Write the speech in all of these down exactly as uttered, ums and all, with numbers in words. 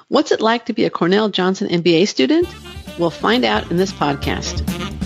What's it like to be a Cornell Johnson M B A student? We'll find out in this podcast.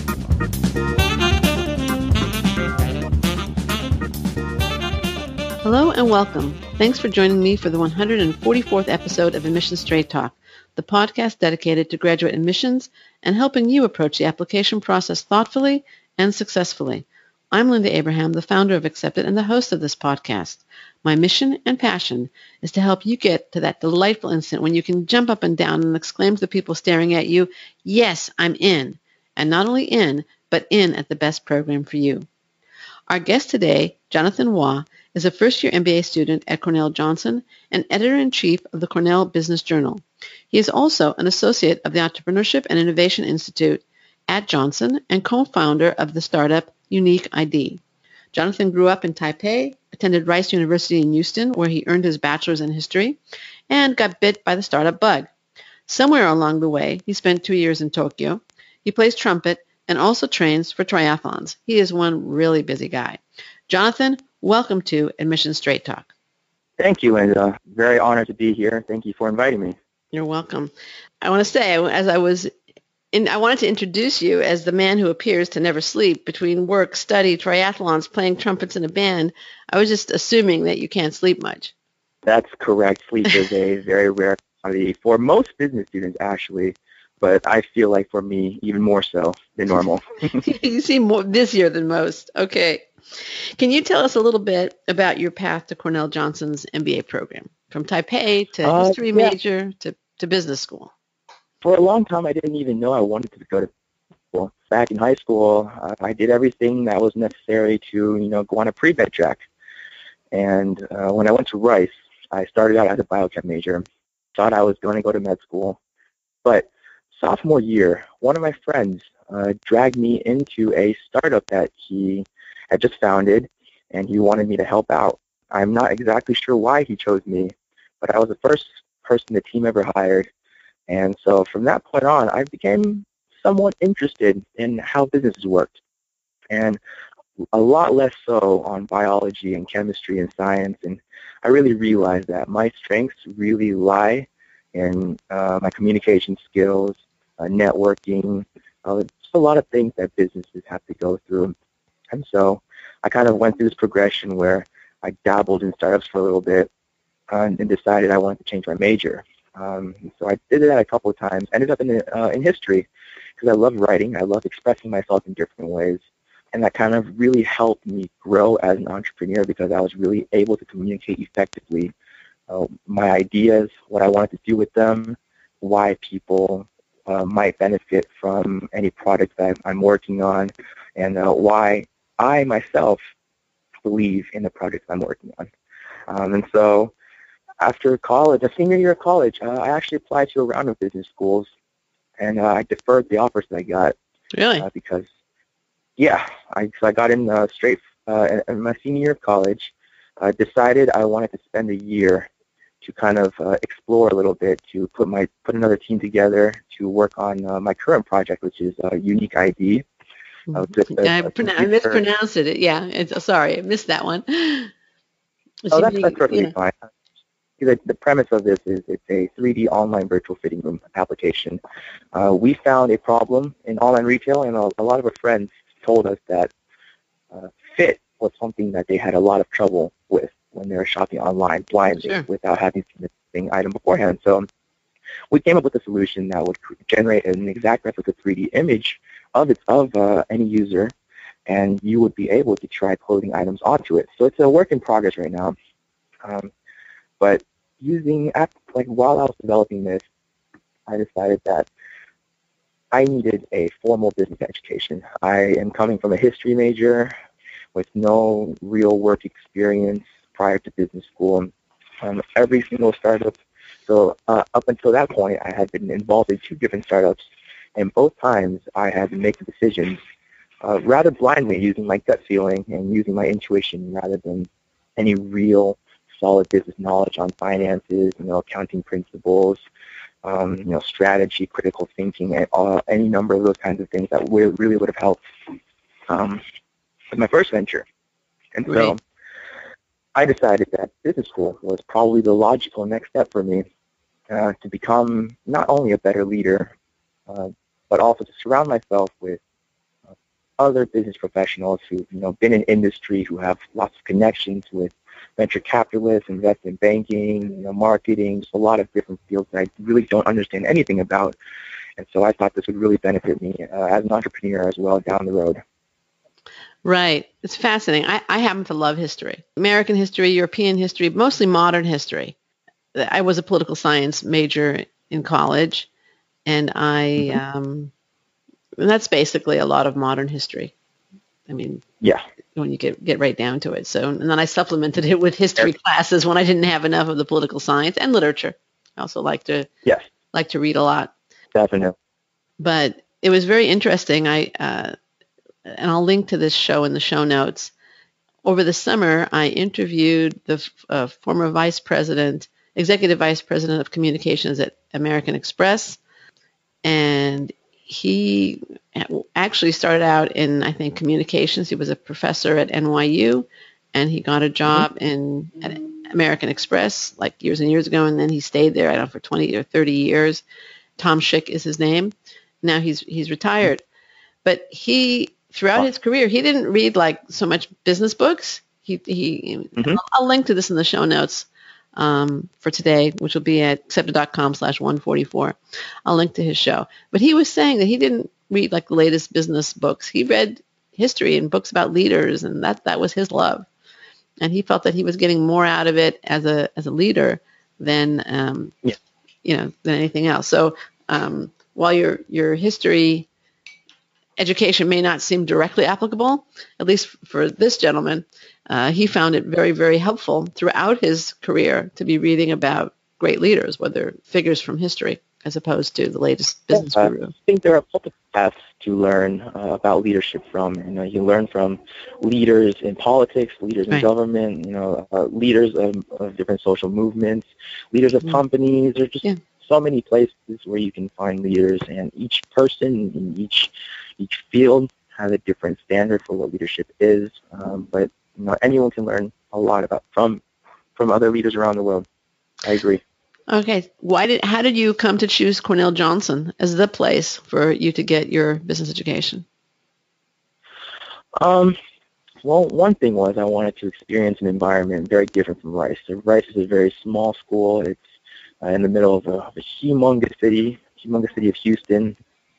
Hello and welcome. Thanks for joining me for the one hundred forty-fourth episode of Admissions Straight Talk, the podcast dedicated to graduate admissions and helping you approach the application process thoughtfully and successfully. I'm Linda Abraham, the founder of Accepted and the host of this podcast. My mission and passion is to help you get to that delightful instant when you can jump up and down and exclaim to the people staring at you, yes, I'm in. And not only in, but in at the best program for you. Our guest today, Jonathan Waugh, is a first-year M B A student at Cornell Johnson and editor-in-chief of the Cornell Business Journal. He is also an associate of the Entrepreneurship and Innovation Institute at Johnson and co-founder of the startup Unique I D. Jonathan grew up in Taipei, attended Rice University in Houston, where he earned his bachelor's in history, and got bit by the startup bug. Somewhere along the way, he spent two years in Tokyo. He plays trumpet and also trains for triathlons. He is one really busy guy. Jonathan, welcome to Admissions Straight Talk. Thank you, and uh, very honored to be here. Thank you for inviting me. You're welcome. I want to say, as I was in, I wanted to introduce you as the man who appears to never sleep between work, study, triathlons, playing trumpets in a band. I was just assuming that you can't sleep much. That's correct. Sleep is a very rare commodity for most business students, actually, but I feel like for me, even more so than normal. You seem more busier than most. Okay. Can you tell us a little bit about your path to Cornell Johnson's M B A program, from Taipei to uh, history yeah. major to, to business school? For a long time, I didn't even know I wanted to go to school. Back in high school, uh, I did everything that was necessary to, you know, go on a pre-med track. And uh, when I went to Rice, I started out as a biochem major. Thought I was going to go to med school. But sophomore year, one of my friends uh, dragged me into a startup that he had just founded, and he wanted me to help out. I'm not exactly sure why he chose me, but I was the first person the team ever hired. And so from that point on, I became somewhat interested in how businesses worked, and a lot less so on biology and chemistry and science. And I really realized that my strengths really lie in uh, my communication skills, uh, networking, uh, just a lot of things that businesses have to go through. And so I kind of went through this progression where I dabbled in startups for a little bit uh, and decided I wanted to change my major. Um, so I did that a couple of times. Ended up in uh, in history because I love writing. I love expressing myself in different ways. And that kind of really helped me grow as an entrepreneur because I was really able to communicate effectively uh, my ideas, what I wanted to do with them, why people uh, might benefit from any product that I'm working on, and uh, why I myself believe in the projects I'm working on. Um, and so after college, a senior year of college, uh, I actually applied to a round of business schools, and uh, I deferred the offers that I got. Really? Uh, because, yeah, I, so I got in uh, straight uh, in my senior year of college, uh, decided I wanted to spend a year to kind of uh, explore a little bit, to put my put another team together to work on uh, my current project, which is uh, Unique I D. Uh, a, I, a I mispronounced it. Yeah, it's, sorry, I missed that one. It's oh, that's, unique, that's perfectly yeah. fine. The, the premise of this is it's a three D online virtual fitting room application. Uh, we found a problem in online retail, and a, a lot of our friends told us that uh, fit was something that they had a lot of trouble with when they were shopping online blindly Sure. without having seen the item beforehand. So we came up with a solution that would generate an exact replica three D image of it, of uh, any user, and you would be able to try clothing items onto it. So it's a work in progress right now. Um, but using, like while I was developing this, I decided that I needed a formal business education. I am coming from a history major with no real work experience prior to business school. Um, every single startup, so uh, up until that point, I had been involved in two different startups, and both times I had to make the decisions uh, rather blindly, using my gut feeling and using my intuition rather than any real solid business knowledge on finances, you know, accounting principles, um, you know, strategy, critical thinking, and uh, any number of those kinds of things that would, really would have helped um, with my first venture. And so Right. I decided that business school was probably the logical next step for me. uh, to become not only a better leader, uh, but also to surround myself with uh, other business professionals who've you know been in industry, who have lots of connections with venture capitalists, investment banking, you know, marketing, just a lot of different fields that I really don't understand anything about. And so I thought this would really benefit me uh, as an entrepreneur as well down the road. Right. It's fascinating. I, I happen to love history, American history, European history, mostly modern history. I was a political science major in college, and I Mm-hmm. um, and that's basically a lot of modern history. I mean, Yeah. when you get get right down to it. So, and then I supplemented it with history classes when I didn't have enough of the political science and literature. I also like to Yes. like to read a lot. Definitely. But it was very interesting. I uh, and I'll link to this show in the show notes. Over the summer, I interviewed the uh, former vice president, executive vice president of communications at American Express, and he actually started out in, I think, communications. He was a professor at N Y U, and he got a job Mm-hmm. in at American Express like years and years ago, and then he stayed there, I don't know, for twenty or thirty years. Tom Schick is his name. Now he's he's retired. But he, throughout his career, he didn't read like so much business books. He, he Mm-hmm. I'll, I'll link to this in the show notes um, for today, which will be at accepted.com slash 144. I'll link to his show. But he was saying that he didn't read like the latest business books. He read history and books about leaders, and that that was his love. And he felt that he was getting more out of it as a as a leader than um, Yeah. you know than anything else. So um, while your your history education may not seem directly applicable, at least for this gentleman, uh, he found it very, very helpful throughout his career to be reading about great leaders, whether figures from history as opposed to the latest business Yeah, guru. I think there are multiple paths to learn uh, about leadership from. You know, you learn from leaders in politics, leaders in Right. government, you know, uh, leaders of, of different social movements, leaders of Mhm. companies. There's just Yeah. so many places where you can find leaders, and each person in each each field has a different standard for what leadership is. Um, but you know, anyone can learn a lot about from from other leaders around the world. I agree. Okay. Why did? How did you come to choose Cornell Johnson as the place for you to get your business education? Um, well, one thing was I wanted to experience an environment very different from Rice. So Rice is a very small school. It's uh, in the middle of a, of a humongous city, humongous city of Houston,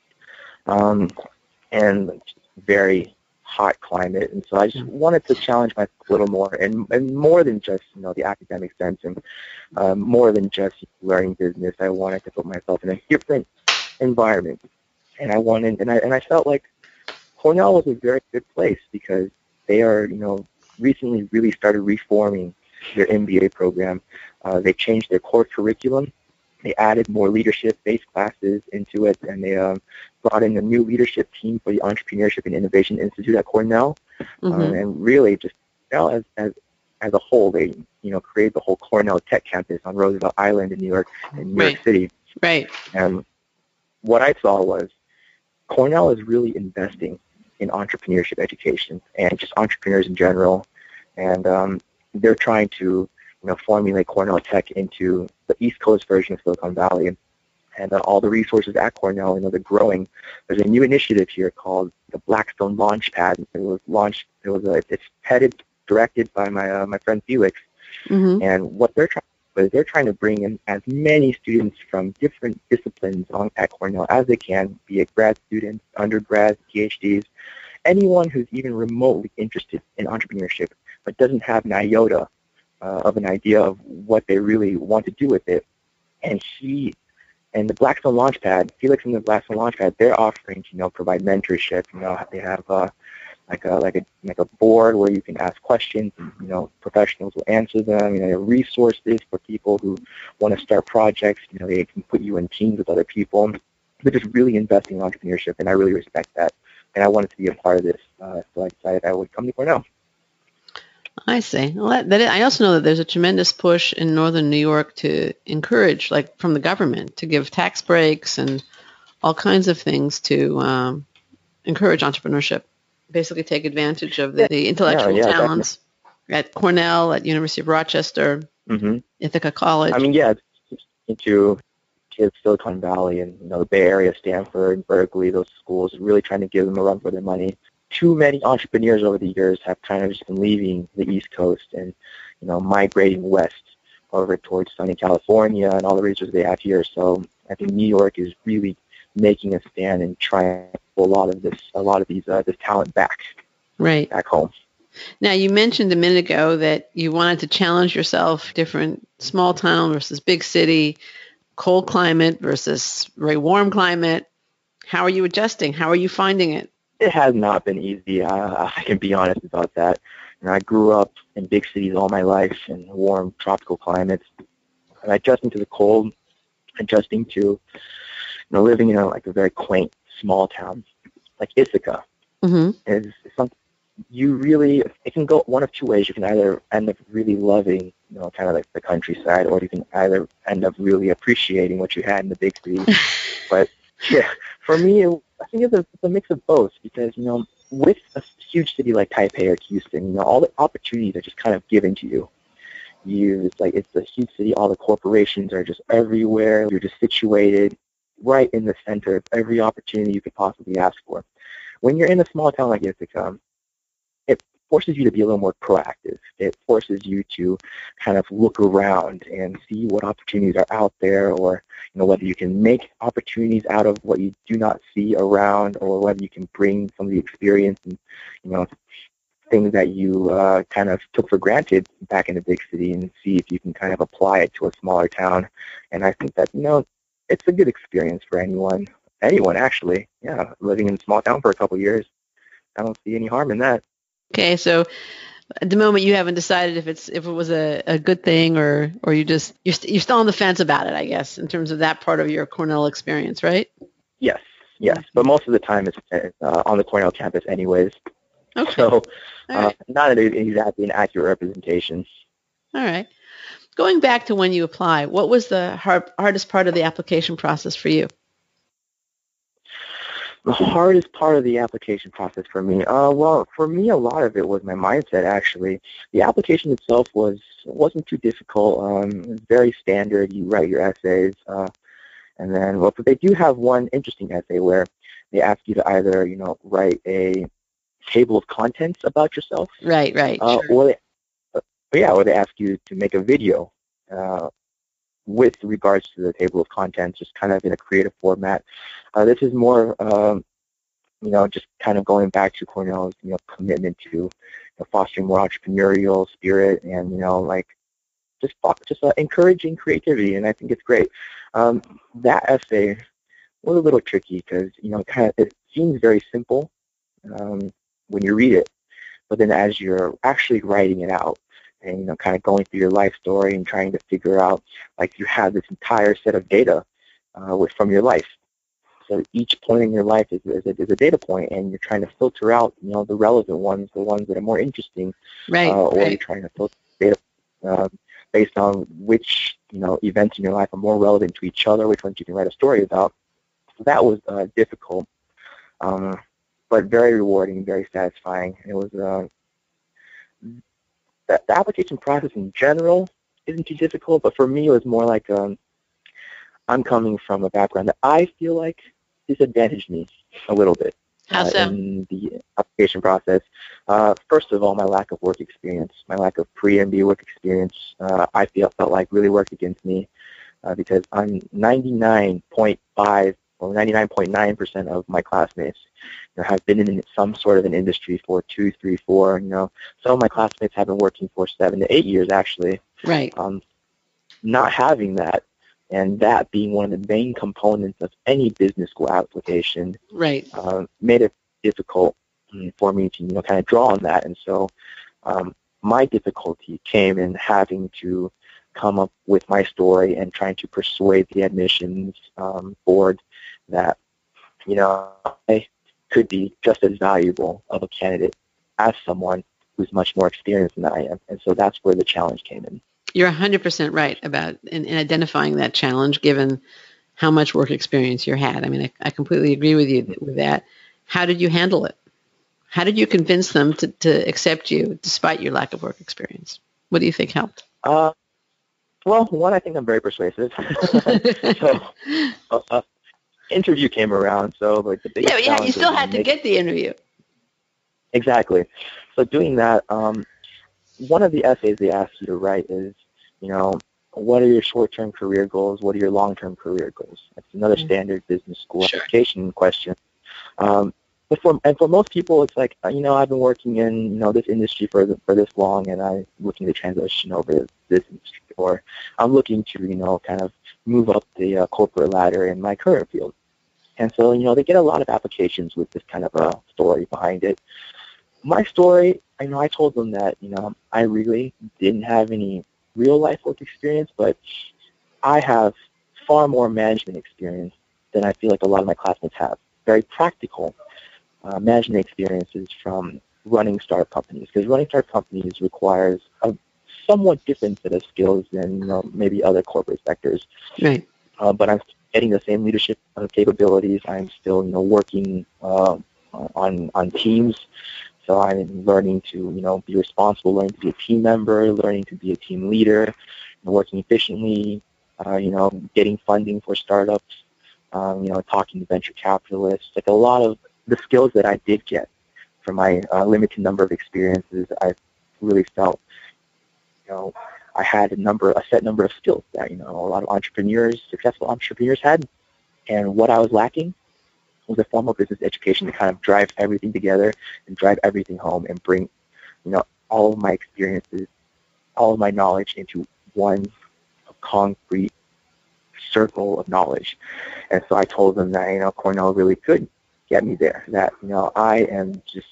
um, and very hot climate. And so I just wanted to challenge myself a little more, and, and more than just you know the academic sense, and um, more than just learning business. I wanted to put myself in a different environment, and I wanted, and I and I felt like Cornell was a very good place because they are, you know, recently really started reforming their M B A program. Uh, they changed their core curriculum. They added more leadership-based classes into it, and they um, brought in a new leadership team for the Entrepreneurship and Innovation Institute at Cornell. Mm-hmm. Uh, and really, just Cornell as, as as a whole, they you know created the whole Cornell Tech Campus on Roosevelt Island in New York, in New Right. York City. Right. And what I saw was Cornell is really investing in entrepreneurship education and just entrepreneurs in general, and um, they're trying to you know formulate Cornell Tech into the East Coast version of Silicon Valley, and uh, all the resources at Cornell, you know, they're growing. There's a new initiative here called the Blackstone Launchpad. It was launched. It was a, it's headed, directed by my uh, my friend Felix, Mm-hmm. and what they're trying is they're trying to bring in as many students from different disciplines on, at Cornell as they can, be it grad students, undergrads, PhDs, anyone who's even remotely interested in entrepreneurship but doesn't have an iota uh, of an idea of what they really want to do with it. And he and the Blackstone Launchpad, Felix and the Blackstone Launchpad, they're offering to you know provide mentorship. You know, they have uh, like a like a like a board where you can ask questions, and you know professionals will answer them. You know, resources for people who want to start projects. You know, they can put you in teams with other people. They're just really investing in entrepreneurship, and I really respect that. And I wanted to be a part of this, uh, so I decided I would come to Cornell. I see. Well, that, that is, I also know that there's a tremendous push in northern New York to encourage, like from the government, to give tax breaks and all kinds of things to um, encourage entrepreneurship. Basically, take advantage of the, the intellectual yeah, yeah, talents at Cornell, at University of Rochester, mm-hmm. Ithaca College. I mean, yeah, into kids Silicon Valley and, you know, the Bay Area, Stanford, Berkeley, those schools, really trying to give them a run for their money. Too many entrepreneurs over the years have kind of just been leaving the East Coast and, you know, migrating west over towards sunny California and all the resources they have here. So I think New York is really making a stand and trying to pull a lot of this, a lot of these, uh, this talent back, right, back home. Now, you mentioned a minute ago that you wanted to challenge yourself, different small town versus big city, cold climate versus very warm climate. How are you adjusting? How are you finding it? It has not been easy. Uh, I can be honest about that. You know, I grew up in big cities all my life in warm tropical climates. And adjusting to the cold, adjusting to, you know, living in a, like a very quaint small town like Ithaca mm-hmm. is something you really, it can go one of two ways. You can either end up really loving, you know, kind of like the countryside, or you can either end up really appreciating what you had in the big city. But yeah, for me, it, I think it's a, it's a mix of both, because, you know, with a huge city like Taipei or Houston, you know, all the opportunities are just kind of given to you. You, it's like, it's a huge city. All the corporations are just everywhere. You're just situated right in the center of every opportunity you could possibly ask for. When you're in a small town like Ithaca, it forces you to be a little more proactive. It forces you to kind of look around and see what opportunities are out there, or, you know, whether you can make opportunities out of what you do not see around, or whether you can bring some of the experience and, you know, things that you uh, kind of took for granted back in the big city, and see if you can kind of apply it to a smaller town. And I think that, you know, it's a good experience for anyone. Anyone, actually. Yeah, living in a small town for a couple of years, I don't see any harm in that. Okay, so at the moment you haven't decided if it's if it was a, a good thing, or or you just you're, st- you're still on the fence about it, I guess, in terms of that part of your Cornell experience, right? Yes, yes, but most of the time it's uh, on the Cornell campus, anyways. Okay. So uh, right. not exactly an accurate representation. All right. Going back to when you apply, what was the hard, hardest part of the application process for you? The hardest part of the application process for me, uh, well, for me, a lot of it was my mindset, actually. The application itself was, wasn't too difficult. Um, it was very standard. You write your essays, uh, and then, well, but they do have one interesting essay where they ask you to either, you know, write a table of contents about yourself. Right, right, uh, sure. Or they, uh, yeah, or they ask you to make a video uh, with regards to the table of contents, just kind of in a creative format. Uh, this is more, um, you know, just kind of going back to Cornell's, you know, commitment to, you know, fostering more entrepreneurial spirit, and, you know, like just just uh, encouraging creativity, and I think it's great. Um, that essay was a little tricky because, you know, kind of it seems very simple um, when you read it, but then as you're actually writing it out, and, you know, kind of going through your life story and trying to figure out, like, you have this entire set of data uh, with, from your life. So each point in your life is, is, a, is a data point, and you're trying to filter out, you know, the relevant ones, the ones that are more interesting, right, uh, or right. you're trying to filter data uh, based on which, you know, events in your life are more relevant to each other, which ones you can write a story about. So that was uh, difficult, um, but very rewarding, very satisfying. It was uh, the, the application process in general isn't too difficult, but for me it was more like um, I'm coming from a background that I feel like disadvantaged me a little bit How uh, so? in the application process. Uh, first of all, my lack of work experience, my lack of pre-M B A work experience, uh, I feel felt like really worked against me uh, because I'm ninety-nine point five or ninety-nine point nine percent of my classmates, you know, have been in some sort of an industry for two, three, four. You know, some of my classmates have been working for seven to eight years actually. Right. Um, not having that, and that being one of the main components of any business school application, right, uh, made it difficult for me to, you know, kind of draw on that. And so um, my difficulty came in having to come up with my story and trying to persuade the admissions um, board that, you know, I could be just as valuable of a candidate as someone who's much more experienced than I am. And so that's where the challenge came in. You're one hundred percent right about in, in identifying that challenge, given how much work experience you had. I mean, I, I completely agree with you with that. How did you handle it? How did you convince them to, to accept you despite your lack of work experience? What do you think helped? Uh, Well, one, I think I'm very persuasive. so, uh, uh, interview came around, so like the biggest Yeah, but yeah, you challenge was still you know had to making get the interview. exactly. So doing that, um, one of the essays they ask you to write is, you know, what are your short-term career goals? What are your long-term career goals? That's another Mm. standard business school Sure. application question. Um, but for and for most people, it's like, you know, I've been working in you know this industry for the, for this long, and I'm looking to transition over to this industry, or I'm looking to you know kind of move up the uh, corporate ladder in my current field. And so you know they get a lot of applications with this kind of a story behind it. My story, I know I told them that you know I really didn't have any real life work experience, but I have far more management experience than I feel like a lot of my classmates have. Very practical uh, management experiences from running startup companies, because running startup companies requires a somewhat different set of skills than you know maybe other corporate sectors. Right. Uh, but I'm getting the same leadership uh, capabilities. I'm still you know working uh, on on teams. So I'm learning to, you know, be responsible, learning to be a team member, learning to be a team leader, working efficiently, uh, you know, getting funding for startups, um, you know, talking to venture capitalists. Like a lot of the skills that I did get from my uh, limited number of experiences, I really felt, you know, I had a number, a set number of skills that, you know, a lot of entrepreneurs, successful entrepreneurs had. And what I was lacking was a formal business education to kind of drive everything together and drive everything home and bring, you know, all of my experiences, all of my knowledge into one concrete circle of knowledge. And so I told them that, you know, Cornell really could get me there, that, you know, I am just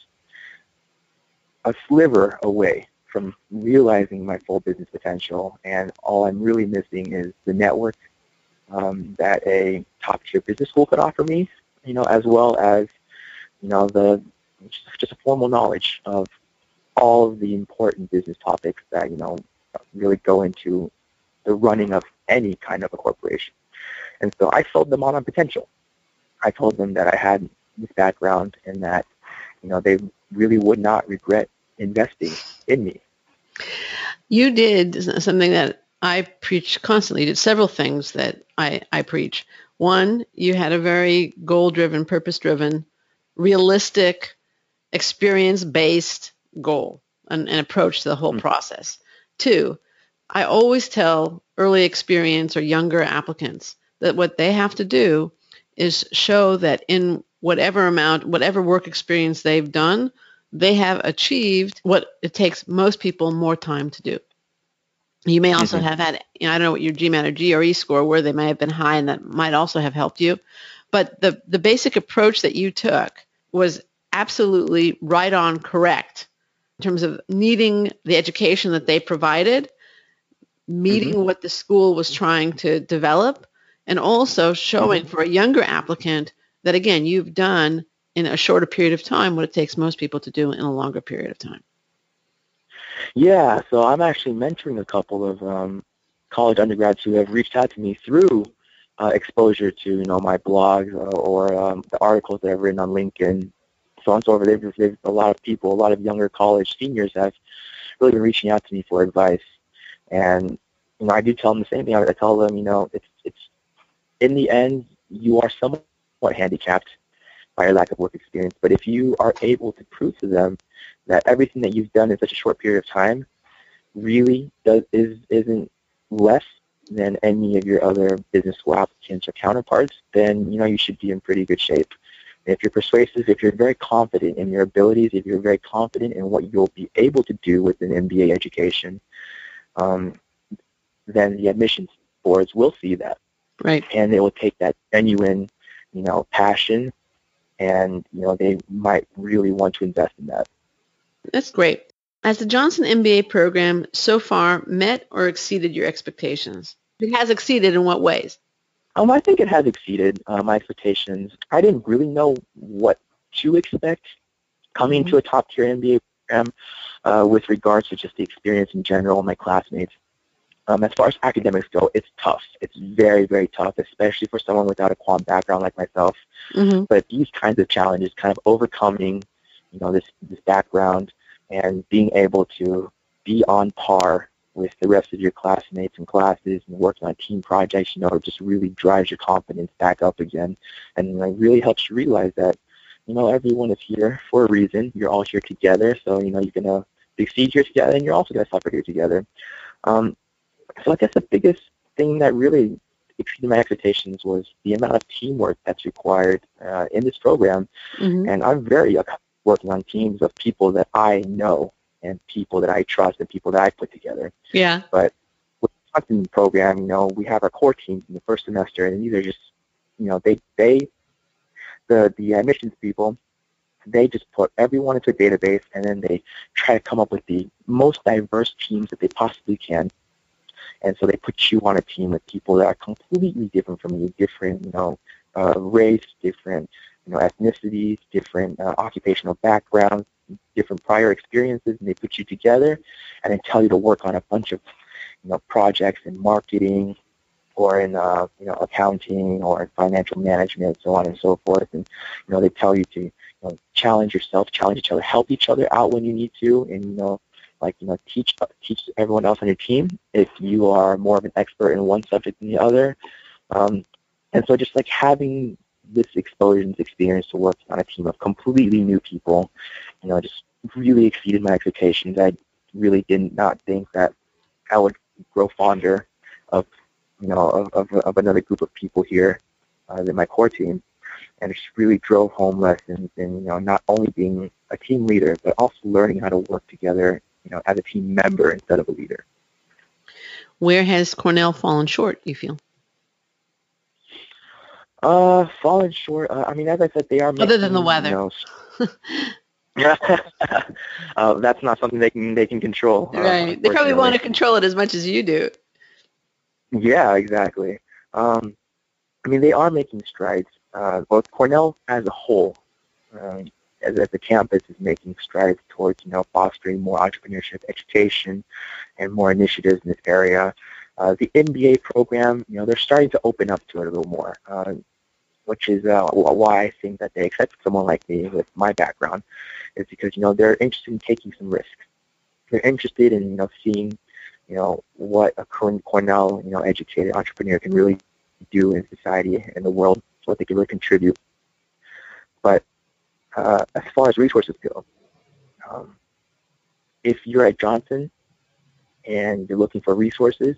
a sliver away from realizing my full business potential, and all I'm really missing is the network um, that a top-tier business school could offer me, you know, as well as, you know, the just a formal knowledge of all of the important business topics that, you know, really go into the running of any kind of a corporation. And so I sold them on a potential. I told them that I had this background and that, you know, they really would not regret investing in me. You did something that I preach constantly. You did several things that I, I preach. One, you had a very goal-driven, purpose-driven, realistic, experience-based goal and, and approach to the whole mm-hmm. process. Two, I always tell early experience or younger applicants that what they have to do is show that in whatever amount, whatever work experience they've done, they have achieved what it takes most people more time to do. You may also mm-hmm. have had, you know, I don't know what your GMAT or G R E score were, they may have been high and that might also have helped you. But the, the basic approach that you took was absolutely right on correct in terms of needing the education that they provided, meeting mm-hmm. what the school was trying to develop, and also showing mm-hmm. for a younger applicant that, again, you've done in a shorter period of time what it takes most people to do in a longer period of time. Yeah, so I'm actually mentoring a couple of um, college undergrads who have reached out to me through uh, exposure to, you know, my blogs or, or um, the articles that I've written on LinkedIn, so on and so forth. They've, they've, a lot of people, a lot of younger college seniors have really been reaching out to me for advice. And, you know, I do tell them the same thing. I, I tell them, you know, it's, it's in the end, you are somewhat handicapped by your lack of work experience. But if you are able to prove to them that everything that you've done in such a short period of time really does, is, isn't less than any of your other business school applicants or counterparts, then, you know, you should be in pretty good shape. And if you're persuasive, if you're very confident in your abilities, if you're very confident in what you'll be able to do with an M B A education, um, then the admissions boards will see that. Right. And they will take that genuine, you know, passion, and, you know, they might really want to invest in that. That's great. Has the Johnson M B A program so far met or exceeded your expectations? It has exceeded in what ways? Um, I think it has exceeded uh, my expectations. I didn't really know what to expect coming mm-hmm. into a top-tier M B A program uh, with regards to just the experience in general, my classmates. Um, as far as academics go, it's tough. It's very, very tough, especially for someone without a quant background like myself. Mm-hmm. But these kinds of challenges, kind of overcoming, you know, this this background and being able to be on par with the rest of your classmates and classes and working on team projects, you know, it just really drives your confidence back up again, and like, really helps you realize that, you know, everyone is here for a reason. You're all here together, so, you know, you're going to succeed here together, and you're also going to suffer here together. Um, so I guess the biggest thing that really exceeded my expectations was the amount of teamwork that's required uh, in this program, Mm-hmm. and I'm very accustomed to working on teams of people that I know and people that I trust and people that I put together. Yeah. But with the Johnson program, you know, we have our core teams in the first semester, and these are just, you know, they, they the, the admissions people, they just put everyone into a database, and then they try to come up with the most diverse teams that they possibly can. And so they put you on a team with people that are completely different from you, different, you know, uh, race, different, you know, ethnicities, different uh, occupational backgrounds, different prior experiences, and they put you together and then tell you to work on a bunch of, you know, projects in marketing or in, uh, you know, accounting or in financial management, so on and so forth. And, you know, they tell you to, you know, challenge yourself, challenge each other, help each other out when you need to, and, you know, like, you know, teach teach everyone else on your team if you are more of an expert in one subject than the other. Um, and so just like having this exposure and this experience to work on a team of completely new people, you know, just really exceeded my expectations. I really did not think that I would grow fonder of, you know, of, of, of another group of people here uh, than my core team. And it just really drove home lessons in, you know, not only being a team leader, but also learning how to work together, you know, as a team member instead of a leader. Where has Cornell fallen short, you feel? Uh, fallen short. Uh, I mean, as I said, they are making, Other than the weather. You know, uh, that's not something they can they can control. Right. Uh, they probably want to control it as much as you do. Yeah, exactly. Um, I mean, they are making strides. Uh, both Cornell as a whole, um, as, as a campus, is making strides towards, you know, fostering more entrepreneurship education and more initiatives in this area. Uh, the M B A program, you know, they're starting to open up to it a little more, uh, which is uh, why I think that they accepted someone like me with my background, is because, you know, they're interested in taking some risks. They're interested in, you know, seeing, you know, what a current Cornell, you know, educated entrepreneur can really do in society and the world, what they can really contribute. But uh, as far as resources go, um, if you're at Johnson and you're looking for resources,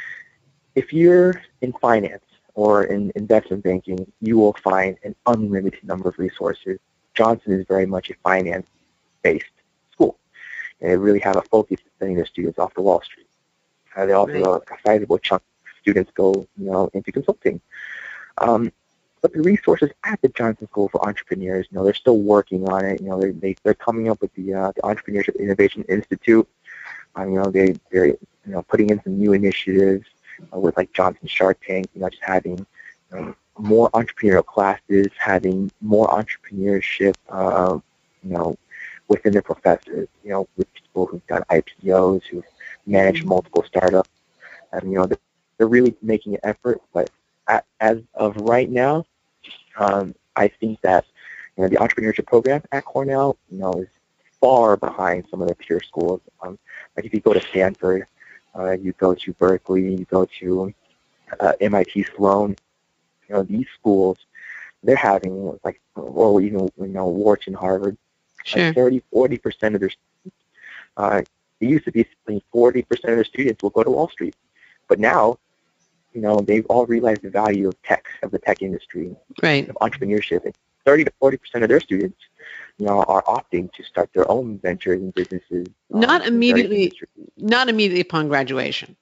if you're in finance or in investment banking, you will find an unlimited number of resources. Johnson is very much a finance-based school, and they really have a focus on sending their students off to Wall Street. Uh, they also right. a sizable chunk of students go, you know, into consulting. Um, but the resources at the Johnson School for Entrepreneurs, you know, they're still working on it. You know, they're, they, they're coming up with the, uh, the Entrepreneurship Innovation Institute. Um, you know, they, they're, you know, putting in some new initiatives uh, with, like, Johnson Shark Tank, you know, just having um, more entrepreneurial classes, having more entrepreneurship, uh, you know, within their professors, you know, with people who've done I P Os, who've managed mm-hmm. multiple startups. And, you know, they're, they're really making an effort, but at, as of right now, um, I think that, you know, the entrepreneurship program at Cornell, you know, is far behind some of the peer schools. Um, like if you go to Stanford, uh, you go to Berkeley, you go to uh, M I T Sloan, you know, these schools, they're having, like, or even, you know, Wharton, Harvard, sure. like thirty, forty percent of their students. Uh, it used to be forty percent of their students will go to Wall Street. But now, you know, they've all realized the value of tech, of the tech industry, right. of entrepreneurship. And thirty to forty percent of their students, you know, are opting to start their own ventures and businesses. Not um, immediately, not immediately upon graduation.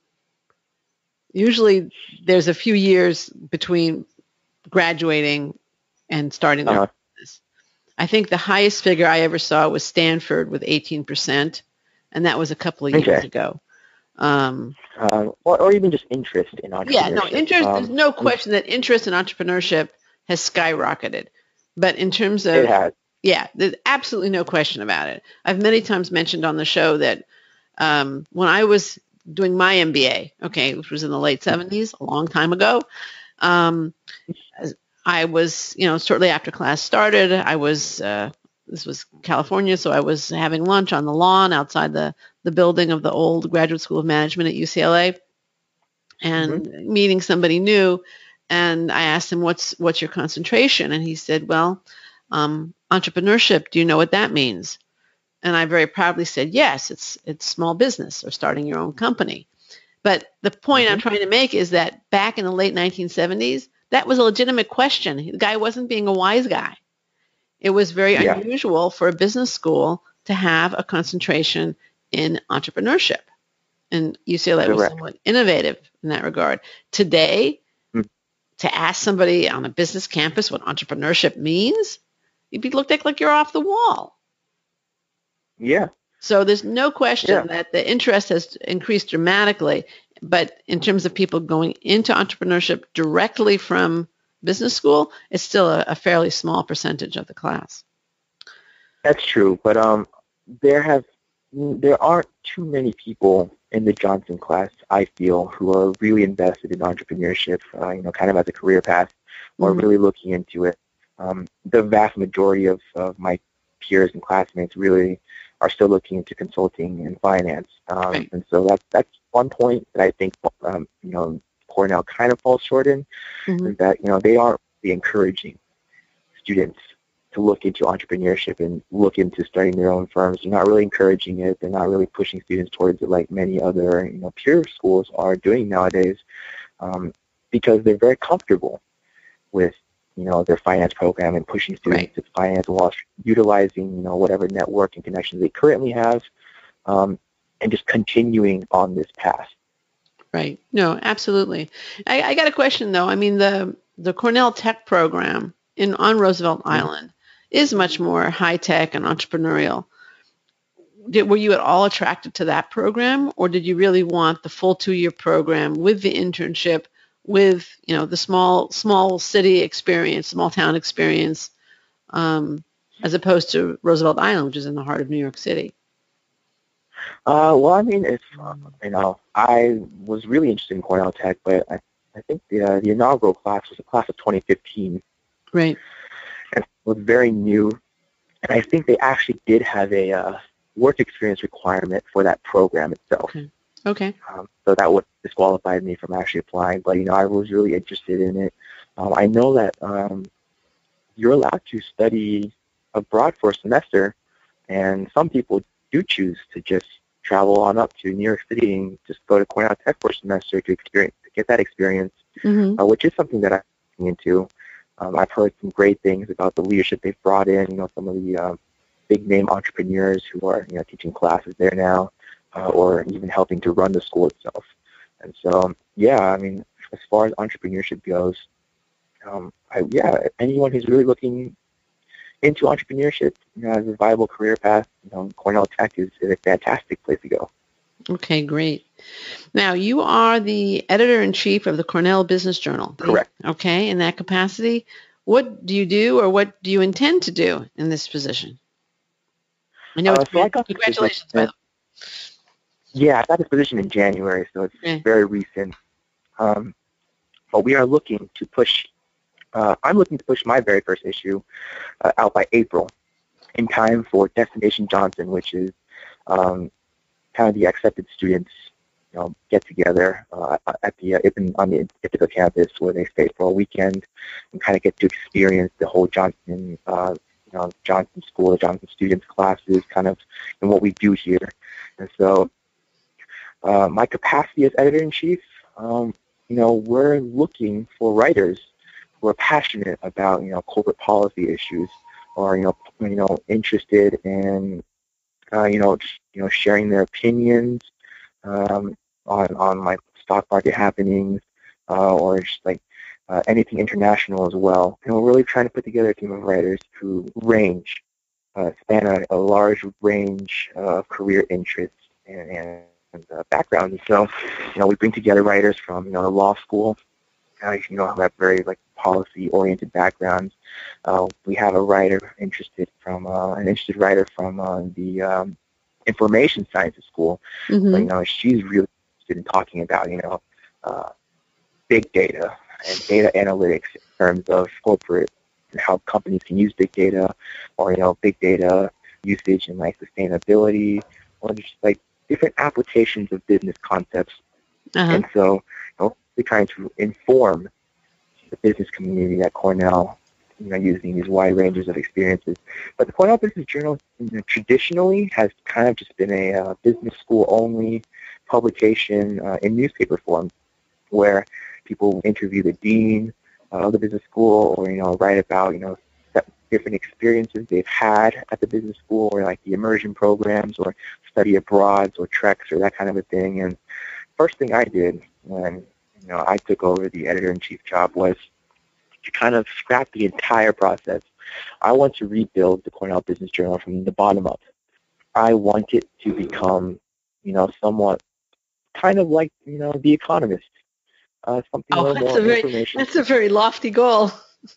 Usually, there's a few years between graduating and starting their uh-huh. business. I think the highest figure I ever saw was Stanford with eighteen percent, and that was a couple of years okay. ago. Um, uh, or, or even just interest in entrepreneurship. Yeah, no, interest. Um, there's no question that interest in entrepreneurship has skyrocketed. But in terms of, it has. Yeah, there's absolutely no question about it. I've many times mentioned on the show that um, when I was doing my M B A, okay, which was in the late seventies, a long time ago, um, I was, you know, shortly after class started, I was, uh, this was California, so I was having lunch on the lawn outside the, the building of the old Graduate School of Management at U C L A and mm-hmm. meeting somebody new. And I asked him, what's what's your concentration? And he said, well, um, entrepreneurship, do you know what that means? And I very proudly said, yes, it's it's small business or starting your own company. But the point mm-hmm. I'm trying to make is that back in the late nineteen seventies, that was a legitimate question. The guy wasn't being a wise guy. It was very yeah. unusual for a business school to have a concentration in entrepreneurship. And U C L A Correct. Was somewhat innovative in that regard. Today, mm. to ask somebody on a business campus what entrepreneurship means, you'd be looked at like you're off the wall. Yeah. So there's no question yeah. that the interest has increased dramatically. But in terms of people going into entrepreneurship directly from business school, it's still a, a fairly small percentage of the class. That's true, but um, there have there aren't too many people in the Johnson class, I feel, who are really invested in entrepreneurship, uh, you know, kind of as a career path, or mm-hmm. really looking into it. Um, the vast majority of, of my peers and classmates really are still looking into consulting and finance, um, right. and so that's that's one point that I think um, you know Cornell kind of falls short in, mm-hmm. is that you know they aren't really encouraging students to look into entrepreneurship and look into starting their own firms. They're not really encouraging it. They're not really pushing students towards it like many other you know peer schools are doing nowadays, um, because they're very comfortable with you know their finance program and pushing students right. to finance while utilizing you know whatever network and connections they currently have, um, and just continuing on this path. Right. No, absolutely. I, I got a question though. I mean, the the Cornell Tech program in on Roosevelt mm-hmm. Island is much more high tech and entrepreneurial. Did, were you at all attracted to that program, or did you really want the full two-year program with the internship, with you know the small small city experience, small town experience, um, as opposed to Roosevelt Island, which is in the heart of New York City? Uh, well, I mean, it's you know, I was really interested in Cornell Tech, but I, I think the uh, the inaugural class was the class of twenty fifteen. Right. And it was very new, and I think they actually did have a uh, work experience requirement for that program itself. Okay. Okay. Um, so that would disqualify me from actually applying, but you know, I was really interested in it. Um, I know that um, you're allowed to study abroad for a semester, and some people do choose to just travel on up to New York City and just go to Cornell Tech for a semester to experience to get that experience, mm-hmm. uh, which is something that I'm looking into. Um, I've heard some great things about the leadership they've brought in. You know, some of the uh, big name entrepreneurs who are you know teaching classes there now, uh, or even helping to run the school itself. And so, yeah, I mean, as far as entrepreneurship goes, um, I, yeah, anyone who's really looking into entrepreneurship, you know, as a viable career path, you know, Cornell Tech is, is a fantastic place to go. Okay, great. Now, you are the editor-in-chief of the Cornell Business Journal. Correct. Okay, in that capacity, what do you do or what do you intend to do in this position? I know it's uh, so congratulations, by the way. Yeah, I got this position in January, so it's okay. very recent. Um, but we are looking to push Uh, I'm looking to push my very first issue uh, out by April, in time for Destination Johnson, which is um, kind of the accepted students, you know, get together uh, at the uh, on the Ithaca campus where they stay for a weekend and kind of get to experience the whole Johnson, uh, you know, Johnson School, the Johnson students classes, kind of, and what we do here. And so, uh, my capacity as editor-in-chief, um, you know, we're looking for writers who are passionate about, you know, corporate policy issues, or you know, you know, interested in, uh, you know, just, you know, sharing their opinions um, on on like stock market happenings, uh, or just like uh, anything international as well. And we're really trying to put together a team of writers who range, uh, span a, a large range of career interests and, and uh, backgrounds. And so, you know, we bring together writers from, you know, the law school. Uh, you know, have very like policy-oriented backgrounds. Uh, we have a writer interested from uh, an interested writer from uh, the um, information sciences school. Mm-hmm. So, you know, she's really interested in talking about you know uh, big data and data analytics in terms of corporate and how companies can use big data, or you know, big data usage and like sustainability, or just like different applications of business concepts. Uh-huh. And so, you know, we're trying to inform the business community at Cornell, you know, using these wide ranges of experiences. But the Cornell Business Journal, you know, traditionally has kind of just been a uh, business school-only publication uh, in newspaper form, where people interview the dean uh, of the business school, or you know, write about you know different experiences they've had at the business school, or like the immersion programs, or study abroads, or treks, or that kind of a thing. And first thing I did when you know I took over the editor-in-chief job was to kind of scrap the entire process. I want to rebuild the Cornell Business Journal from the bottom up. I want it to become, you know, somewhat kind of like, you know, The Economist. Uh, something a Oh, little that's more a very information. that's a very lofty goal.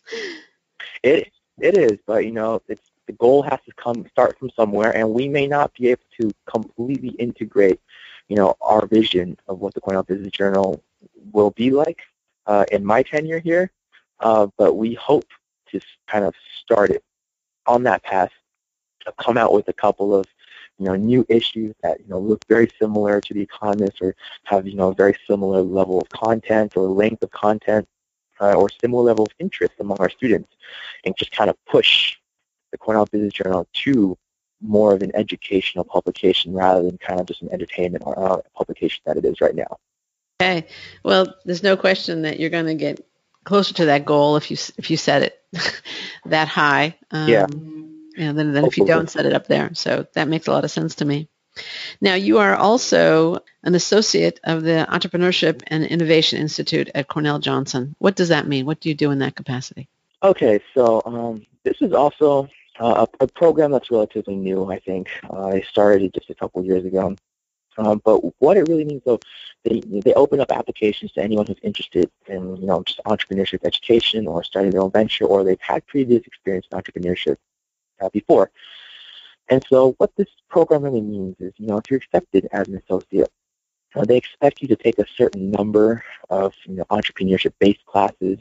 It it is, but you know, it's the goal has to come start from somewhere, and we may not be able to completely integrate, you know, our vision of what the Cornell Business Journal will be like uh, in my tenure here. Uh, but we hope to kind of start it on that path, come out with a couple of you know new issues that you know look very similar to The Economist, or have you know a very similar level of content or length of content, uh, or similar level of interest among our students, and just kind of push the Cornell Business Journal to more of an educational publication rather than kind of just an entertainment uh, publication that it is right now. Okay. Well, there's no question that you're going to get closer to that goal if you if you set it that high. Um, yeah. You know, than, than if you don't set it up there. So that makes a lot of sense to me. Now, you are also an associate of the Entrepreneurship and Innovation Institute at Cornell Johnson. What does that mean? What do you do in that capacity? Okay, so um, this is also uh, a, a program that's relatively new, I think. Uh, I started it just a couple years ago. Um, but what it really means, though, they they open up applications to anyone who's interested in, you know, just entrepreneurship education, or starting their own venture, or they've had previous experience in entrepreneurship uh, before. And so what this program really means is, you know, if you're accepted as an associate, uh, they expect you to take a certain number of, you know, entrepreneurship-based classes.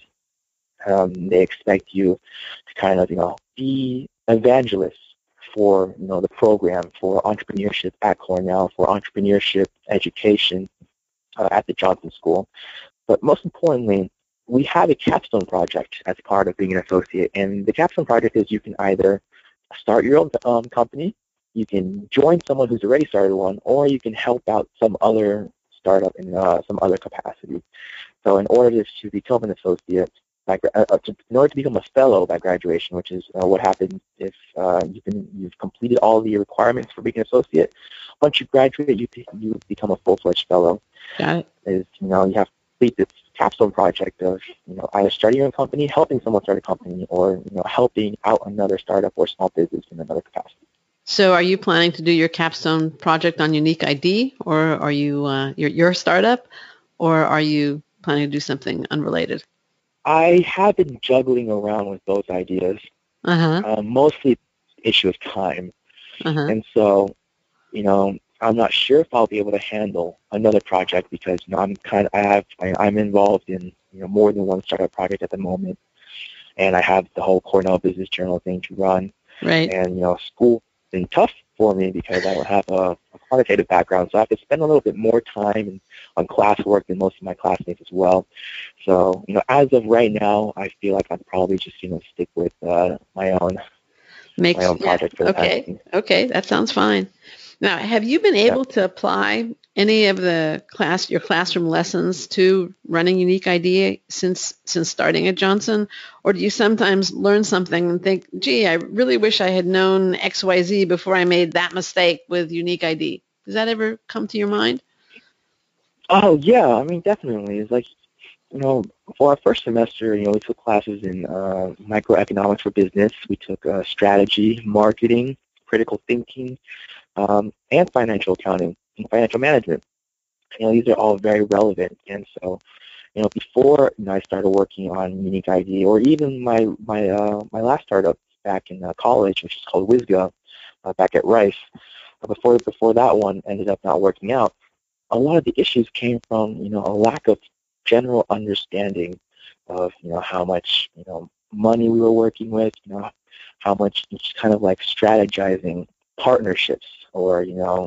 Um, they expect you to kind of, you know, be evangelists for, you know, the program, for entrepreneurship at Cornell, for entrepreneurship education uh, at the Johnson School. But most importantly, we have a capstone project as part of being an associate. And the capstone project is you can either start your own um, company, you can join someone who's already started one, or you can help out some other startup in uh, some other capacity. So in order to become an associate, by, uh, to, in order to become a fellow by graduation, which is uh, what happens if uh, you've, been, you've completed all the requirements for being an associate, once you graduate, you, you become a full-fledged fellow. Got it. Is, you know, you have to complete this capstone project of, you know, either starting your own company, helping someone start a company, or, you know, helping out another startup or small business in another capacity. So are you planning to do your capstone project on Unique I D, or are you uh, your, your startup, or are you planning to do something unrelated? I have been juggling around with those ideas. Uh-huh. Um, mostly the issue of time. Uh-huh. And so, you know, I'm not sure if I'll be able to handle another project, because you know, I'm kind of, I have I, I'm involved in you know more than one startup project at the moment, and I have the whole Cornell Business Journal thing to run. Right. And you know, school's been tough for me because I don't have a, a quantitative background, so I have to spend a little bit more time on classwork than most of my classmates as well. So, you know, as of right now, I feel like I'd probably just you know stick with uh, my own Makes, my own project yeah. for the Okay. time. Okay, that sounds fine. Now, have you been able yeah. to apply any of the class your classroom lessons to running Unique I D since since starting at Johnson, or do you sometimes learn something and think, "Gee, I really wish I had known X Y Z before I made that mistake with Unique I D"? Does that ever come to your mind? Oh yeah, I mean definitely. It's like, you know, for our first semester, you know, we took classes in uh, microeconomics for business. We took uh, strategy, marketing, critical thinking, um, and financial accounting and financial management. You know, these are all very relevant. And so, you know, before you know, I started working on Unique I D, or even my my uh, my last startup back in uh, college, which is called WizGov, uh, back at Rice. Uh, before before that one ended up not working out, a lot of the issues came from you know a lack of general understanding of you know how much you know money we were working with, you know how much just kind of like strategizing partnerships, or you know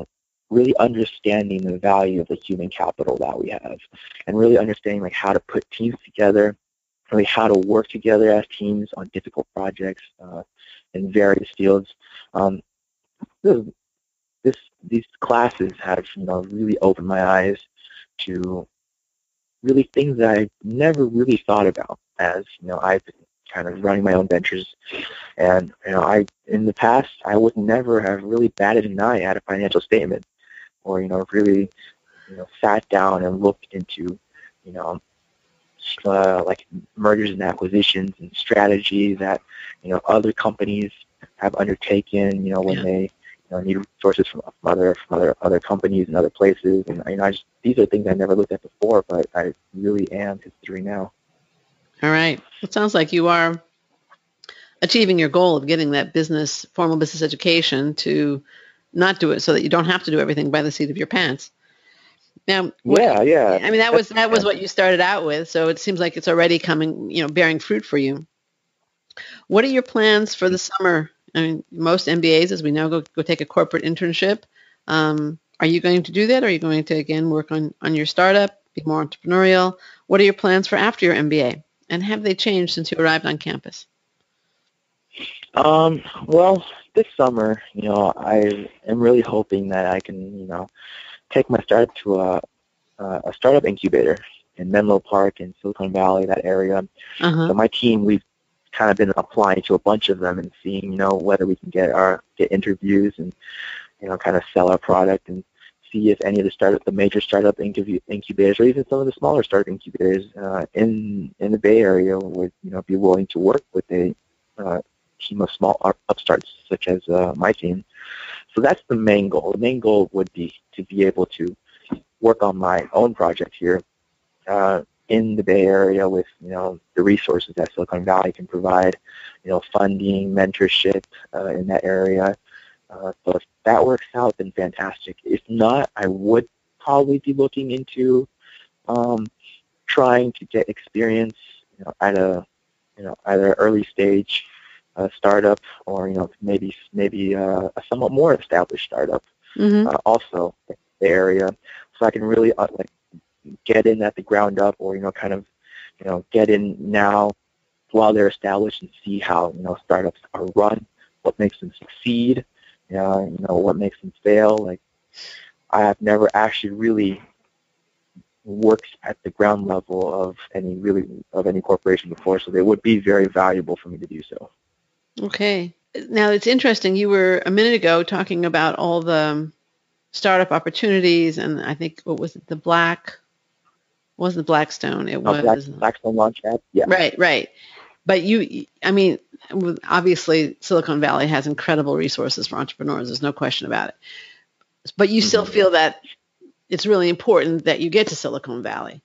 really understanding the value of the human capital that we have, and really understanding like how to put teams together, really how to work together as teams on difficult projects uh, in various fields. Um, this, this, these classes have, you know, really opened my eyes to really things that I never really thought about as, you know, I've been kind of running my own ventures. And, you know, I, in the past, I would never have really batted an eye at a financial statement or, you know, really, you know, sat down and looked into, you know, uh, like mergers and acquisitions and strategy that, you know, other companies have undertaken, you know, when yeah. they, you know, need resources from other from other other companies and other places. And, you know, I just, these are things I never looked at before, but I really am considering now. All right. It sounds like you are achieving your goal of getting that business, formal business education to not do it so that you don't have to do everything by the seat of your pants. Now, what, yeah, yeah. I mean, that was that was what you started out with, so it seems like it's already coming, you know, bearing fruit for you. What are your plans for the summer? I mean, most M B As, as we know, go go take a corporate internship. Um, are you going to do that? Or are you going to, again, work on, on your startup, be more entrepreneurial? What are your plans for after your M B A? And have they changed since you arrived on campus? Um, well, this summer, you know, I am really hoping that I can, you know, take my startup to a, a startup incubator in Menlo Park in Silicon Valley, that area. Uh-huh. So my team, we've kind of been applying to a bunch of them and seeing, you know, whether we can get our get interviews and, you know, kind of sell our product and see if any of the startup, the major startup incubators, or even some of the smaller startup incubators uh, in in the Bay Area would, you know, be willing to work with a uh, team of small upstarts such as uh, my team. So that's the main goal. The main goal would be to be able to work on my own project here uh, in the Bay Area with, you know, the resources that Silicon Valley can provide, you know, funding, mentorship uh, in that area. Uh, so if that works out, then fantastic. If not, I would probably be looking into um, trying to get experience, you know, at a, you know, either early stage uh, startup or, you know, maybe maybe uh, a somewhat more established startup, mm-hmm. uh, also in the area, so I can really uh, like get in at the ground up, or, you know, kind of, you know, get in now while they're established and see how, you know, startups are run, what makes them succeed. Yeah, you know, what makes them fail. Like, I have never actually really worked at the ground level of any really of any corporation before, so they would be very valuable for me to do so. Okay. Now, it's interesting. You were a minute ago talking about all the startup opportunities, and I think, what was it, the Black, wasn't Blackstone, it was... Oh, Black, Blackstone Launchpad, yeah. Right, right. But you, I mean, obviously Silicon Valley has incredible resources for entrepreneurs. There's no question about it. But you mm-hmm. still feel that it's really important that you get to Silicon Valley.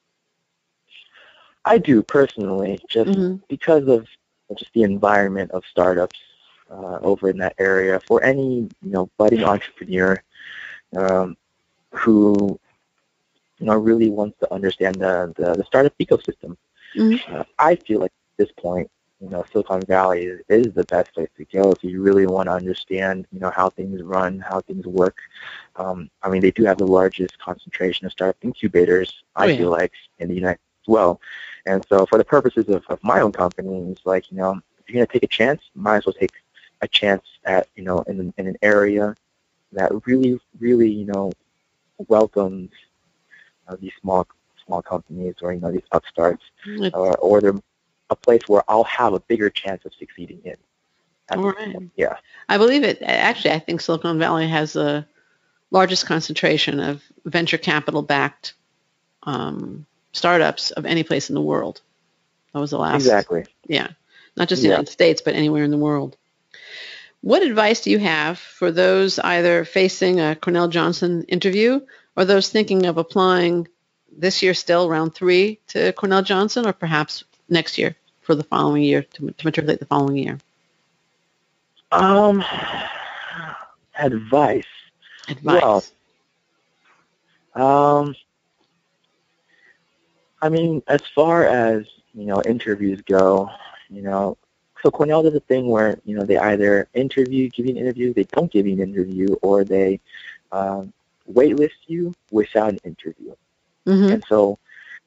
I do, personally, just mm-hmm. because of just the environment of startups uh, over in that area. For any, you know, budding entrepreneur um, who, you know, really wants to understand the, the, the startup ecosystem, mm-hmm. uh, I feel like at this point, you know, Silicon Valley is, is the best place to go if you really want to understand, you know, how things run, how things work. Um, I mean, they do have the largest concentration of startup incubators, I oh, yeah. feel like, in the United States as well. And so for the purposes of, of my own company, it's like, you know, if you're going to take a chance, you might as well take a chance at, you know, in, in an area that really, really, you know, welcomes uh, these small small companies, or, you know, these upstarts, mm-hmm. uh, or they're a place where I'll have a bigger chance of succeeding in. All right. Yeah. I believe it. Actually, I think Silicon Valley has the largest concentration of venture capital-backed um, startups of any place in the world. That was the last. Exactly. Yeah. Not just in yeah. the United States, but anywhere in the world. What advice do you have for those either facing a Cornell Johnson interview, or those thinking of applying this year still, round three, to Cornell Johnson, or perhaps next year for the following year, to, to matriculate the following year? Um, advice. Advice. Well, um, I mean, as far as, you know, interviews go, you know, so Cornell does a thing where, you know, they either interview, give you an interview, they don't give you an interview, or they um, waitlist you without an interview. Mm-hmm. And so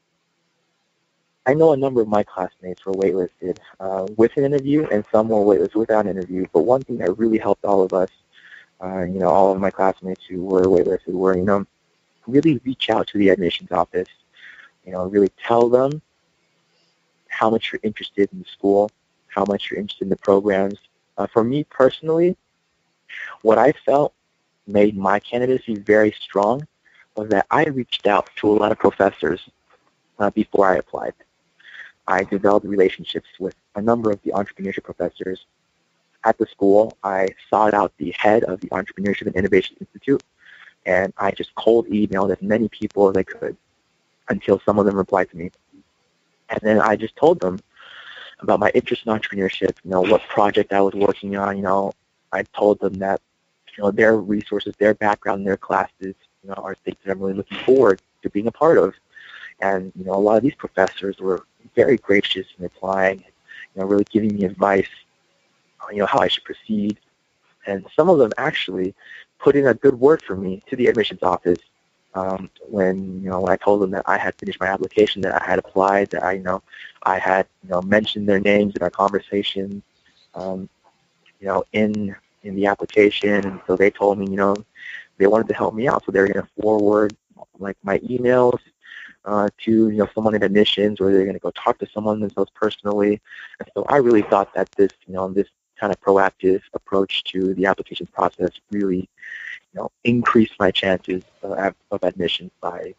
I know a number of my classmates were waitlisted uh, with an interview, and some were waitlisted without an interview. But one thing that really helped all of us, uh, you know, all of my classmates who were waitlisted were, you know, really reach out to the admissions office, you know, really tell them how much you're interested in the school, how much you're interested in the programs. Uh, for me personally, what I felt made my candidacy very strong was that I reached out to a lot of professors uh, before I applied. I developed relationships with a number of the entrepreneurship professors at the school. I sought out the head of the Entrepreneurship and Innovation Institute, and I just cold emailed as many people as I could until some of them replied to me. And then I just told them about my interest in entrepreneurship, you know, what project I was working on. You know, I told them that, you know, their resources, their background, their classes, you know, are things that I'm really looking forward to being a part of. And, you know, a lot of these professors were very gracious in replying, you know, really giving me advice on, you know, how I should proceed. And some of them actually put in a good word for me to the admissions office um, when, you know, when I told them that I had finished my application, that I had applied, that I, you know, I had, you know, mentioned their names in our conversation, um, you know, in in the application. And so they told me, you know, they wanted to help me out, so they were going to forward like my emails uh, to, you know, someone in admissions, or they're going to go talk to someone themselves personally. And so I really thought that this, you know, this kind of proactive approach to the application process really, you know, increased my chances of, of admission by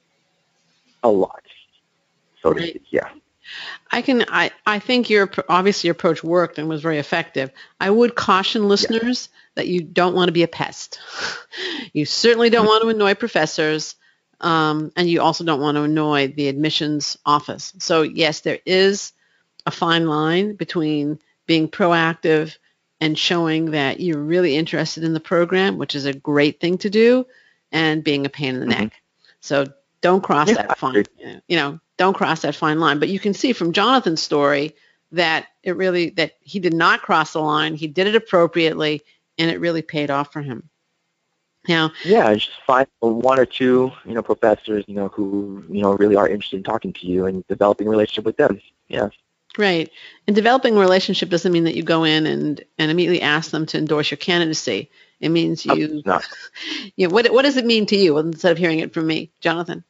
a lot, so to Right. speak. Yeah. I can. I, I think your obviously your approach worked and was very effective. I would caution listeners yeah. that you don't want to be a pest. You certainly don't want to annoy professors, um, and you also don't want to annoy the admissions office. So yes, there is a fine line between being proactive and showing that you're really interested in the program, which is a great thing to do, and being a pain in the mm-hmm. neck. So don't cross yeah, that fine. You know. Don't cross that fine line. But you can see from Jonathan's story that it really, that he did not cross the line. He did it appropriately, and it really paid off for him. Now, yeah, just find one or two, you know, professors, you know, who, you know, really are interested in talking to you and developing a relationship with them. Yeah. Right. And developing a relationship doesn't mean that you go in and, and immediately ask them to endorse your candidacy. It means you, oh, no. you know, what, what does it mean to you instead of hearing it from me, Jonathan?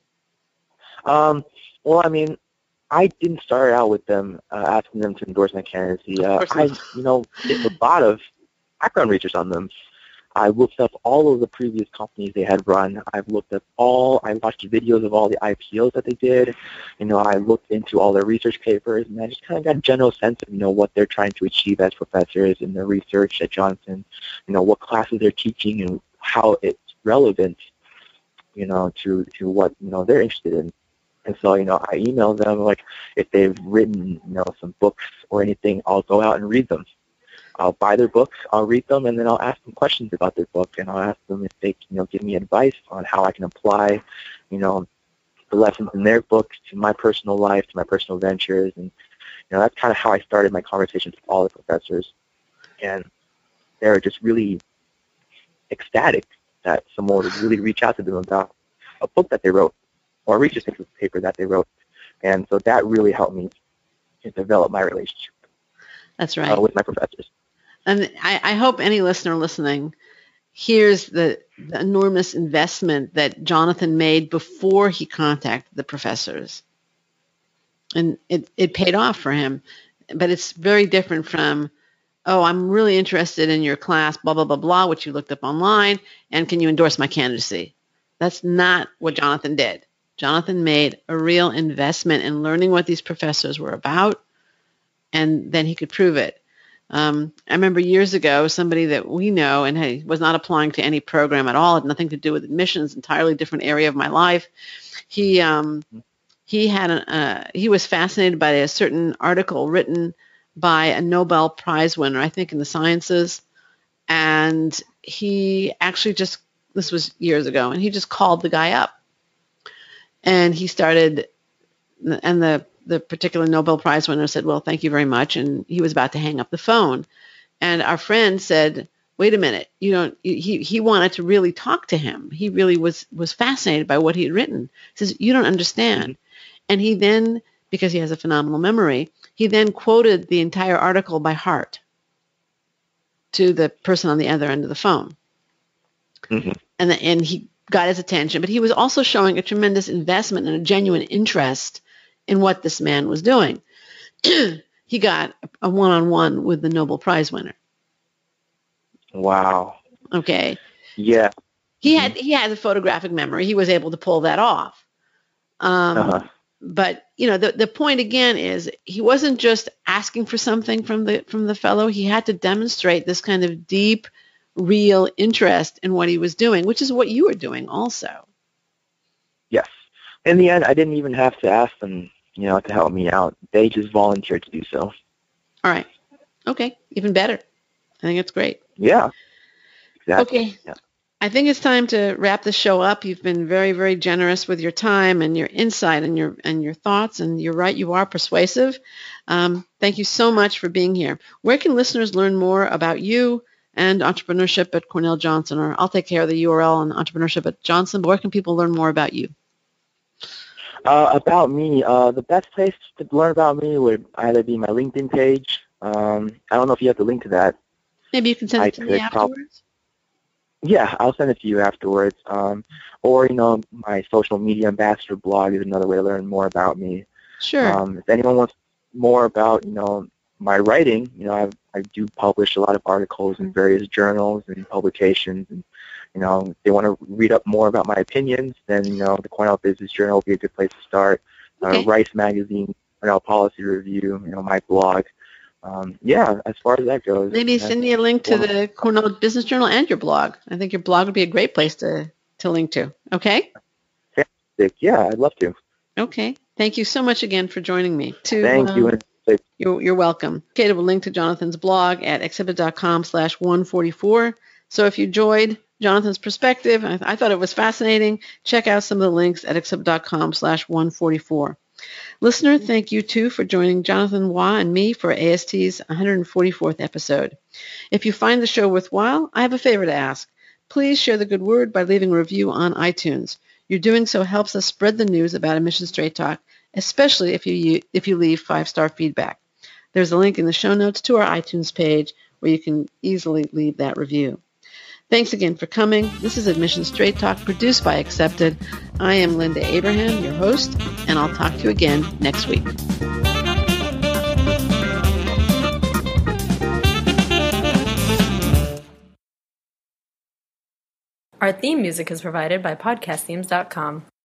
Um, well, I mean, I didn't start out with them uh, asking them to endorse my candidacy. Uh, I, you know, did a lot of background research on them. I looked up all of the previous companies they had run. I've looked up all, I watched videos of all the I P Os that they did. You know, I looked into all their research papers, and I just kind of got a general sense of, you know, what they're trying to achieve as professors in their research at Johnson, you know, what classes they're teaching and how it's relevant, you know, to, to what, you know, they're interested in. And so, you know, I email them, like, if they've written, you know, some books or anything, I'll go out and read them. I'll buy their books, I'll read them, and then I'll ask them questions about their book, and I'll ask them if they, you know, give me advice on how I can apply, you know, the lessons in their books to my personal life, to my personal ventures. And, you know, that's kind of how I started my conversations with all the professors. And they were just really ecstatic that someone would really reach out to them about a book that they wrote, or a research paper that they wrote. And so that really helped me to develop my relationship. That's right. Uh, with my professors. And I, I hope any listener listening hears the, the enormous investment that Jonathan made before he contacted the professors. And it, it paid off for him. But it's very different from, oh, I'm really interested in your class, blah, blah, blah, blah, which you looked up online, and can you endorse my candidacy? That's not what Jonathan did. Jonathan made a real investment in learning what these professors were about, and then he could prove it. Um, I remember years ago, somebody that we know and hey, was not applying to any program at all, had nothing to do with admissions, entirely different area of my life. He um, he had a, uh, he was fascinated by a certain article written by a Nobel Prize winner, I think in the sciences, and he actually just, this was years ago, and he just called the guy up. And he started, and the, the particular Nobel Prize winner said, well, thank you very much. And he was about to hang up the phone. And our friend said, wait a minute, you don't, he, he wanted to really talk to him. He really was, was fascinated by what he had written. He says, you don't understand. Mm-hmm. And he then, because he has a phenomenal memory, he then quoted the entire article by heart to the person on the other end of the phone. Mm-hmm. And, the, and he got his attention, but he was also showing a tremendous investment and a genuine interest in what this man was doing. He got a one-on-one with the Nobel Prize winner. Wow. Okay. Yeah. He had he had a photographic memory. He was able to pull that off. Um, uh-huh. But you know, the the point again is he wasn't just asking for something from the from the fellow. He had to demonstrate this kind of deep, real interest in what he was doing, which is what you were doing also. Yes. In the end, I didn't even have to ask them, you know, to help me out. They just volunteered to do so. All right. Okay. Even better. I think it's great. Yeah. Exactly. Okay. Yeah. I think it's time to wrap the show up. You've been very, very generous with your time and your insight and your and your thoughts. And you're right, you are persuasive. Um, thank you so much for being here. Where can listeners learn more about you and entrepreneurship at Cornell Johnson? Or I'll take care of the U R L on entrepreneurship at Johnson. But where can people learn more about you? Uh, about me, uh, the best place to learn about me would either be my LinkedIn page. Um, I don't know if you have the link to that. Maybe you can send it I to me afterwards. Prob- yeah, I'll send it to you afterwards. Um, or, you know, my social media ambassador blog is another way to learn more about me. Sure. Um, if anyone wants more about, you know, my writing, you know, I've, I do publish a lot of articles in various journals and publications. And, you know, if they want to read up more about my opinions, then, you know, the Cornell Business Journal will be a good place to start. Okay. Uh, Rice Magazine, Cornell Policy Review, you know, my blog. Um, yeah, as far as that goes. Maybe send me a link to the Cornell Business Journal and your blog. I think your blog would be a great place to, to link to. Okay? Fantastic. Yeah, I'd love to. Okay. Thank you so much again for joining me. To, Thank um, you. You're, you're welcome. Okay, we'll link to Jonathan's blog at exhibit.com slash 144. So if you enjoyed Jonathan's perspective, I, I thought it was fascinating, check out some of the links at exhibit.com slash 144. Listener, thank you too for joining Jonathan Wah and me for A S T's one hundred forty-fourth episode. If you find the show worthwhile, I have a favor to ask. Please share the good word by leaving a review on iTunes. Your doing so helps us spread the news about Admission Straight Talk, especially if you if you leave five-star feedback. There's a link in the show notes to our iTunes page where you can easily leave that review. Thanks again for coming. This is Admission Straight Talk, produced by Accepted. I am Linda Abraham, your host, and I'll talk to you again next week. Our theme music is provided by podcast themes dot com.